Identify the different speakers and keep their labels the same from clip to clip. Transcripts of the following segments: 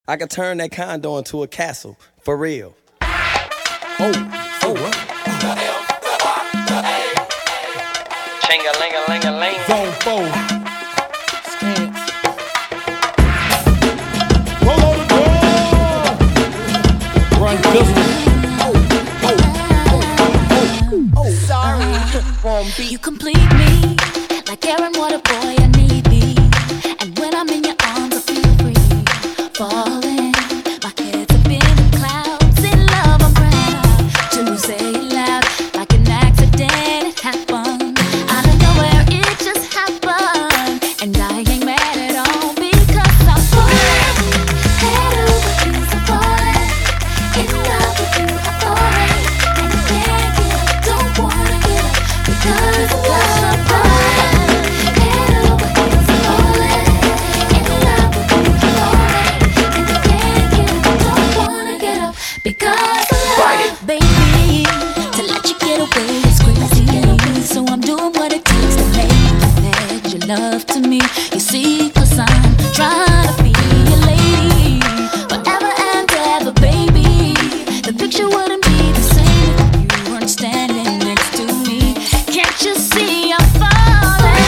Speaker 1: I could turn that condo into a castle, for real.
Speaker 2: What?
Speaker 1: Ching-a-ling-a-ling-a-ling.
Speaker 2: Zone 4. Scans. Roll on the door. Run business.
Speaker 3: Sorry, wrong beat. You complete me like air and water, boy. I need thee. And when I'm in your arms, I feel free. Falling, my head's up in the clouds. In love, I'm proud to say it loud, like an accident. It happened out of nowhere. It just happened, and I ain't mad at all because I'm falling. Head over heels, I'm falling. In love with you, I'm falling. And I can't get up, don't wanna get up because of love. I'm falling. Head over heels, I'm falling. In love with you, I'm falling. And I can't get up, don't wanna get up because of love. Baby, to let you get away is crazy. So I'm doing what it takes to make you pledge your love to me. You see, 'cause I'm trying to be your lady forever and ever, baby. The picture wouldn't be the same if you weren't standing next to me. Can't you see I'm falling?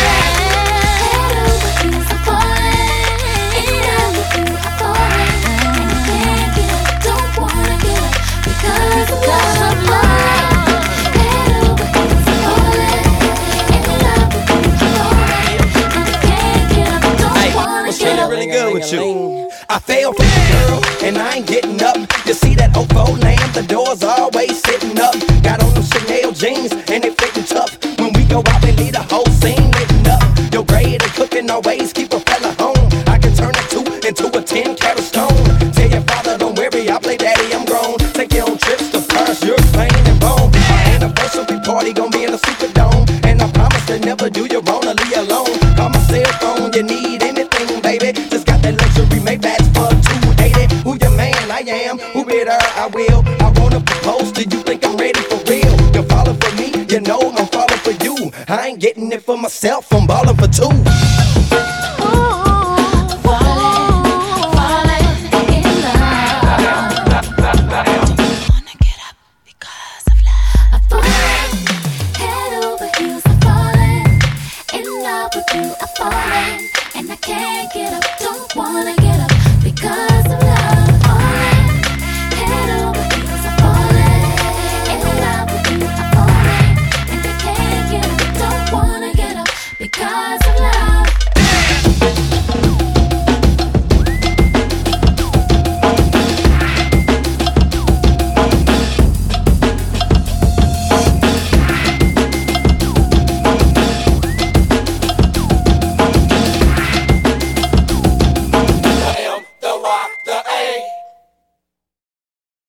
Speaker 3: Head over heels, I'm falling. In love with you, I'm falling. And I can't get up, don't wanna get up because of love. Head over heels, I'm falling. In love with you, I'm falling. And I can't get up, don't wanna
Speaker 1: what's
Speaker 3: get up.
Speaker 1: really good with you?
Speaker 4: I fell for you, girl, and I ain't getting up. You see that old fold lamb, the door's always sitting up. Got on them Chanel jeans, and they fitting tough. When we go out, we leave the whole scene lit up. Your grade and cooking always keep a fella home. I can turn a 2 into a 10-carat stone. Tell your father, don't worry, I play daddy, I'm grown. Take you on trips to Paris, you're plain and bone. Our anniversary party gon' be in a Superdome, and I promise to never do you wrong or leave you alone. Call my cell phone, you need anything, baby. Just got that luxury Maybach for 280. Who your man? I am. Who bitter? I will. I wanna propose to you. Think I'm ready for real? You're falling for me, you know I'm falling for you. I ain't getting it for myself, I'm balling for two.